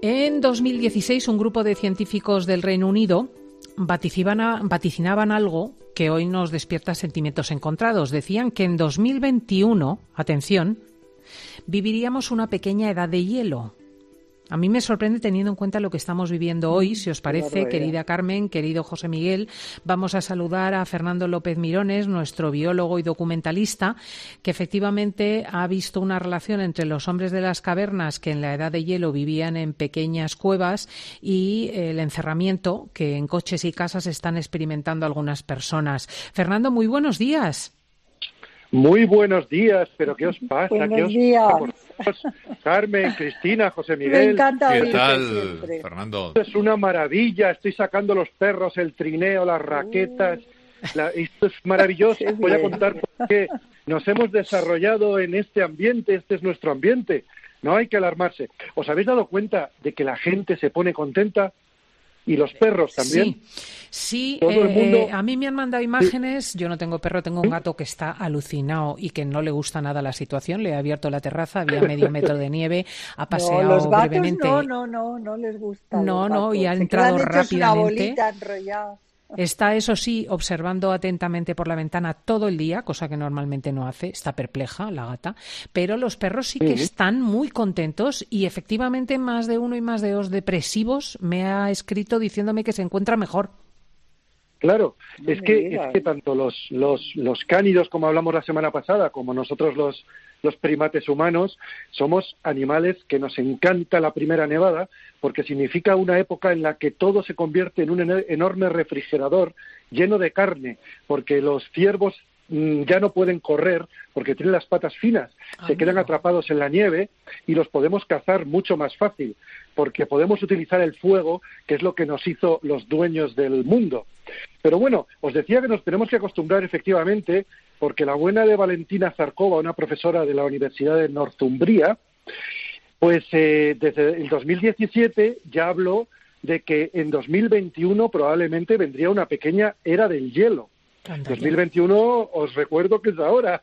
En 2016, un grupo de científicos del Reino Unido vaticinaban algo que hoy nos despierta sentimientos encontrados. Decían que en 2021, atención, viviríamos una pequeña edad de hielo. A mí me sorprende teniendo en cuenta lo que estamos viviendo hoy. Si os parece, querida Carmen, querido José Miguel, vamos a saludar a Fernando López Mirones, nuestro biólogo y documentalista, que efectivamente ha visto una relación entre los hombres de las cavernas que en la edad de hielo vivían en pequeñas cuevas y el encerramiento que en coches y casas están experimentando algunas personas. Fernando, muy buenos días. Muy buenos días, pero ¿qué os pasa? Buenos días. Carmen, Cristina, José Miguel. Me encanta ¿Qué oírte tal, siempre. Fernando? Esto es una maravilla, estoy sacando los perros, el trineo, las raquetas. Esto es maravilloso. Voy a contar por qué nos hemos desarrollado en este ambiente, este es nuestro ambiente. No hay que alarmarse. ¿Os habéis dado cuenta de que la gente se pone contenta? ¿Y los perros también? Sí, Todo el mundo... a mí me han mandado imágenes. Yo no tengo perro, tengo un gato que está alucinado y que no le gusta nada la situación. Le he abierto la terraza, había medio metro de nieve, ha paseado los gatos brevemente. No les gusta. No, y ha entrado rápidamente. Una bolita enrollada. Está, eso sí, observando atentamente por la ventana todo el día, cosa que normalmente no hace. Está perpleja la gata. Pero los perros sí que están muy contentos y efectivamente más de uno y más de dos depresivos me ha escrito diciéndome que se encuentra mejor. Claro, es que tanto los cánidos, como hablamos la semana pasada, como nosotros los primates humanos, somos animales que nos encanta la primera nevada porque significa una época en la que todo se convierte en un enorme refrigerador lleno de carne, porque los ciervos ya no pueden correr porque tienen las patas finas, se quedan atrapados en la nieve y los podemos cazar mucho más fácil porque podemos utilizar el fuego, que es lo que nos hizo los dueños del mundo. Pero bueno, os decía que nos tenemos que acostumbrar efectivamente, porque la buena de Valentina Zarkova, una profesora de la Universidad de Northumbria, pues desde el 2017 ya habló de que en 2021 probablemente vendría una pequeña era del hielo. 2021 os recuerdo que es ahora.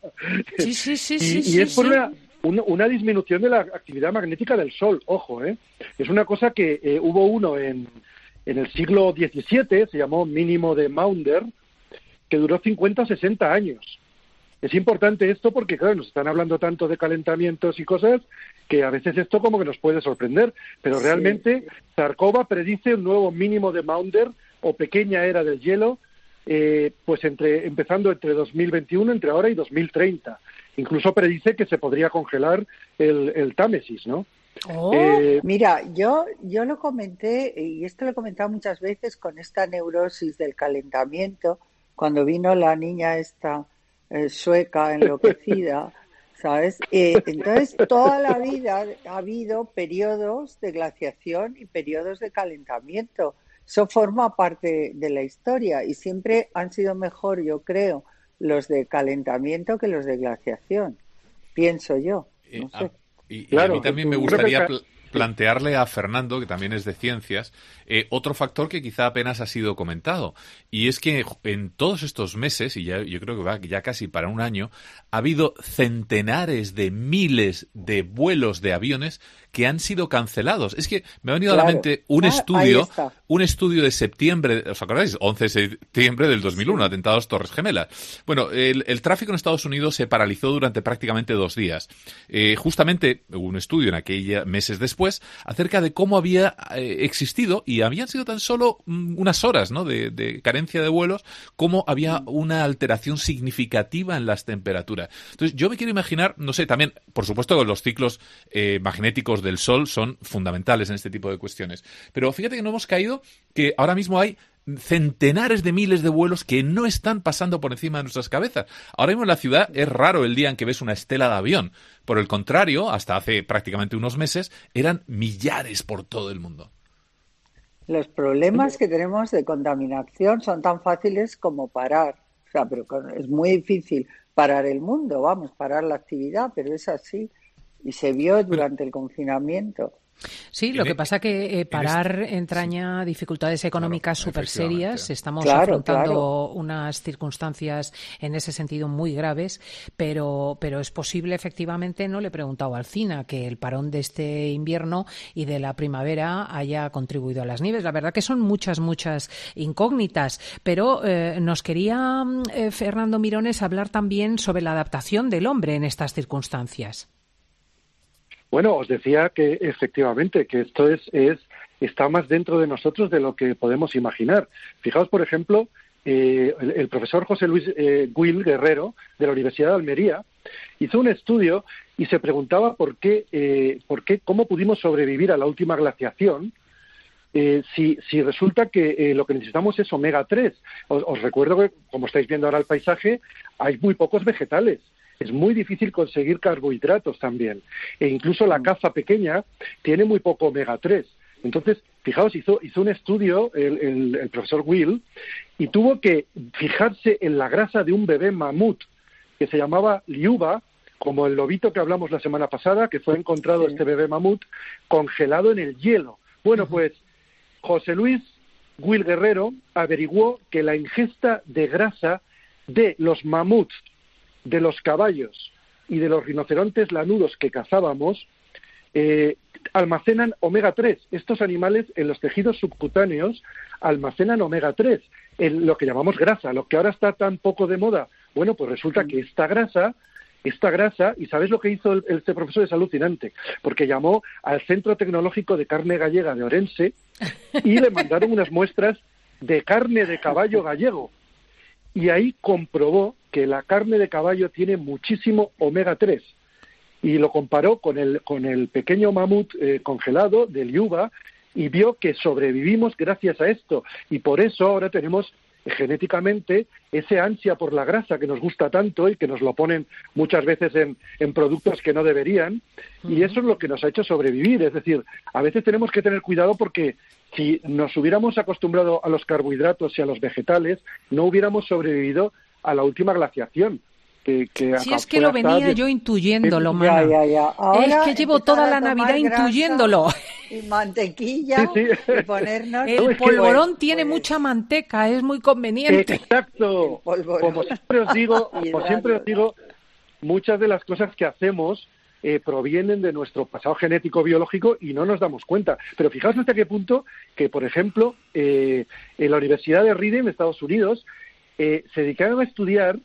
Sí, es por una disminución de la actividad magnética del Sol, ojo, es una cosa que hubo uno en el siglo XVII, se llamó mínimo de Maunder, que duró 50 o 60 años. Es importante esto porque, claro, nos están hablando tanto de calentamientos y cosas que a veces esto como que nos puede sorprender, pero realmente Zarkova predice un nuevo mínimo de Maunder o pequeña era del hielo, pues empezando entre 2021, entre ahora y 2030. Incluso predice que se podría congelar el Támesis, ¿no? Mira, yo lo comenté, y esto lo he comentado muchas veces con esta neurosis del calentamiento, cuando vino la niña esta sueca enloquecida, ¿sabes? Entonces, toda la vida ha habido periodos de glaciación y periodos de calentamiento. Eso forma parte de la historia y siempre han sido mejor, yo creo, los de calentamiento que los de glaciación, pienso yo. No sé. Y a mí también me gustaría plantearle a Fernando, que también es de ciencias, otro factor que quizá apenas ha sido comentado. Y es que en todos estos meses, y yo creo que va ya casi para un año, ha habido centenares de miles de vuelos de aviones que han sido cancelados. Es que me ha venido a la mente un estudio de septiembre, ¿os acordáis? 11 de septiembre del 2001, atentados Torres Gemelas. Bueno, el tráfico en Estados Unidos se paralizó durante prácticamente 2 días. Justamente hubo un estudio en aquellos meses después acerca de cómo había existido, y habían sido tan solo unas horas, ¿no?, de carencia de vuelos, cómo había una alteración significativa en las temperaturas. Entonces, yo me quiero imaginar, no sé, también, por supuesto, los ciclos magnéticos del Sol son fundamentales en este tipo de cuestiones. Pero fíjate que no hemos caído que ahora mismo hay centenares de miles de vuelos que no están pasando por encima de nuestras cabezas. Ahora mismo en la ciudad es raro el día en que ves una estela de avión. Por el contrario, hasta hace prácticamente unos meses, eran millares por todo el mundo. Los problemas que tenemos de contaminación son tan fáciles como parar. O sea, pero es muy difícil parar el mundo, parar la actividad, pero es así. Y se vio durante el confinamiento. Sí, lo que pasa que parar entraña dificultades económicas súper serias. Estamos afrontando unas circunstancias en ese sentido muy graves, pero es posible, efectivamente, no le he preguntado a Alcina, que el parón de este invierno y de la primavera haya contribuido a las nieves. La verdad que son muchas incógnitas, pero nos quería Fernando Mirones hablar también sobre la adaptación del hombre en estas circunstancias. Bueno, os decía que efectivamente que esto está más dentro de nosotros de lo que podemos imaginar. Fijaos, por ejemplo, el profesor José Luis Gil Guerrero, de la Universidad de Almería, hizo un estudio y se preguntaba cómo pudimos sobrevivir a la última glaciación, si resulta que lo que necesitamos es omega 3. Os recuerdo que, como estáis viendo ahora el paisaje, hay muy pocos vegetales. Es muy difícil conseguir carbohidratos también. E incluso la caza pequeña tiene muy poco omega 3. Entonces, fijaos, hizo un estudio el profesor Will y tuvo que fijarse en la grasa de un bebé mamut que se llamaba Liuba, como el lobito que hablamos la semana pasada, que fue encontrado este bebé mamut congelado en el hielo. Bueno, pues José Luis Will Guerrero averiguó que la ingesta de grasa de los mamuts, de los caballos y de los rinocerontes lanudos que cazábamos, almacenan omega 3. Estos animales en los tejidos subcutáneos almacenan omega 3, en lo que llamamos grasa, lo que ahora está tan poco de moda. Bueno, pues resulta que esta grasa, y ¿sabéis lo que hizo este profesor? Es alucinante, porque llamó al Centro Tecnológico de Carne Gallega de Orense y le mandaron unas muestras de carne de caballo gallego. Y ahí comprobó que la carne de caballo tiene muchísimo omega 3 y lo comparó con el pequeño mamut congelado del Liuba y vio que sobrevivimos gracias a esto, y por eso ahora tenemos genéticamente ese ansia por la grasa que nos gusta tanto y que nos lo ponen muchas veces en productos que no deberían, y eso es lo que nos ha hecho sobrevivir. Es decir, a veces tenemos que tener cuidado porque si nos hubiéramos acostumbrado a los carbohidratos y a los vegetales, no hubiéramos sobrevivido a la última glaciación. Si es que lo venía yo intuyéndolo, Mana. Es que llevo toda la Navidad intuyéndolo. Y mantequilla, y ponernos... El polvorón tiene mucha manteca, es muy conveniente. Exacto. Como siempre os digo, muchas de las cosas que hacemos provienen de nuestro pasado genético biológico y no nos damos cuenta. Pero fijaos hasta qué punto que, por ejemplo, en la Universidad de Reading, Estados Unidos, se dedicaron a estudiar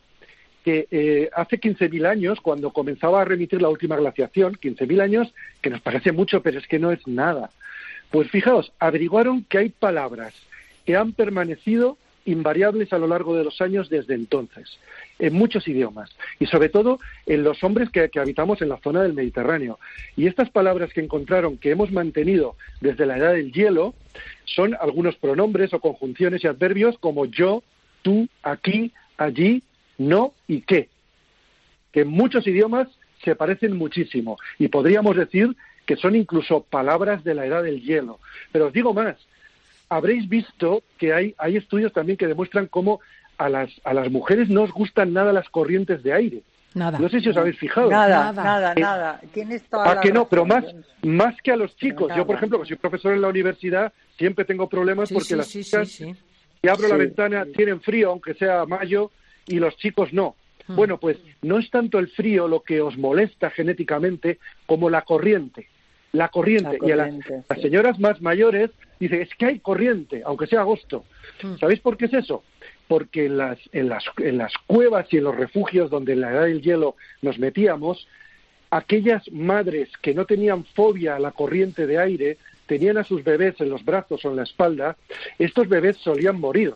que hace 15.000 años, cuando comenzaba a remitir la última glaciación, 15.000 años, que nos parece mucho, pero es que no es nada. Pues fijaos, averiguaron que hay palabras que han permanecido invariables a lo largo de los años desde entonces, en muchos idiomas, y sobre todo en los hombres que habitamos en la zona del Mediterráneo. Y estas palabras que encontraron, que hemos mantenido desde la edad del hielo, son algunos pronombres o conjunciones y adverbios como yo, tú, aquí, allí, no y qué, que en muchos idiomas se parecen muchísimo y podríamos decir que son incluso palabras de la edad del hielo. Pero os digo más, habréis visto que hay estudios también que demuestran cómo a las mujeres no os gustan nada las corrientes de aire. Nada. No sé si os habéis fijado. Nada. Tienes toda la que no, pero razón. más que a los chicos. Yo, por ejemplo, que soy profesor en la universidad, siempre tengo problemas porque las chicas, si abro la ventana, tienen frío, aunque sea mayo, y los chicos no. Bueno, pues no es tanto el frío lo que os molesta genéticamente como la corriente. La corriente. Y a las señoras más mayores dicen, es que hay corriente, aunque sea agosto. ¿Sabéis por qué es eso? Porque en las cuevas y en los refugios donde en la edad del hielo nos metíamos, aquellas madres que no tenían fobia a la corriente de aire, tenían a sus bebés en los brazos o en la espalda, estos bebés solían morir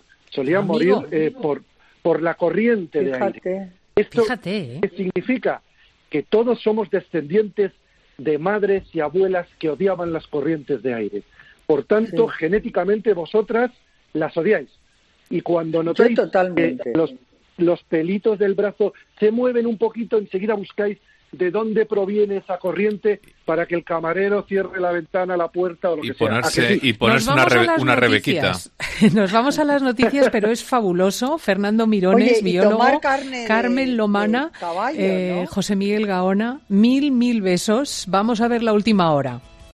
por la corriente de aire. Esto significa que todos somos descendientes de madres y abuelas que odiaban las corrientes de aire. Por tanto, genéticamente vosotras las odiáis. Y cuando notáis que los pelitos del brazo se mueven un poquito, enseguida buscáis de dónde proviene esa corriente para que el camarero cierre la ventana, la puerta o lo que sea. Y ponerse una rebequita. Nos vamos a las noticias, pero es fabuloso. Fernando Mirones, biólogo, Carmen Lomana, caballo, ¿no? José Miguel Gaona, mil besos. Vamos a ver la última hora.